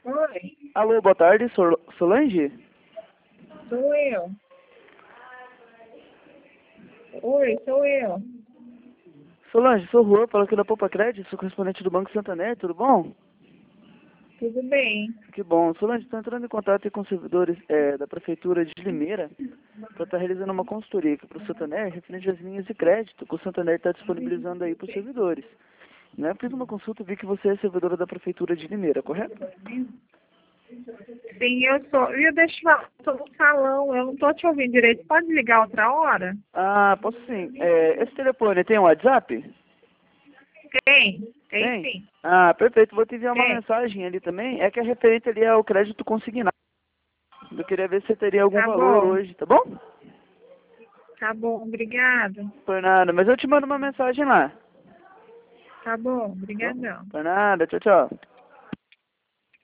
Oi, Alô, boa tarde, Solange? sou eu. Oi, sou eu. Solange, sou Juan, falo aqui da Poupa Crédito, sou correspondente do Banco Santander, tudo bom? Tudo bem? Que bom. Solange, estou entrando em contato aí com os servidores da Prefeitura de Limeira para estar realizando uma consultoria aqui para o Santander referente às linhas de crédito que o Santander está disponibilizando aí para os servidores. Né? Fiz uma consulta e vi que você é servidora da Prefeitura de Limeira, correto? Sim, eu sou. Viu, deixa eu falar, estou no salão, eu não estou te ouvindo direito. Pode ligar outra hora? Ah, posso sim. Esse telefone tem um WhatsApp? Tem Tem? sim. Ah, perfeito. Vou te enviar uma Tem. mensagem ali também. É que é referente ali ao crédito consignado. Eu queria ver se você teria algum Tá valor bom. hoje, tá bom? Tá bom, obrigada. Por nada, mas eu te mando uma mensagem lá. Tá bom, Tá bom? obrigadão. Por nada, tchau, tchau.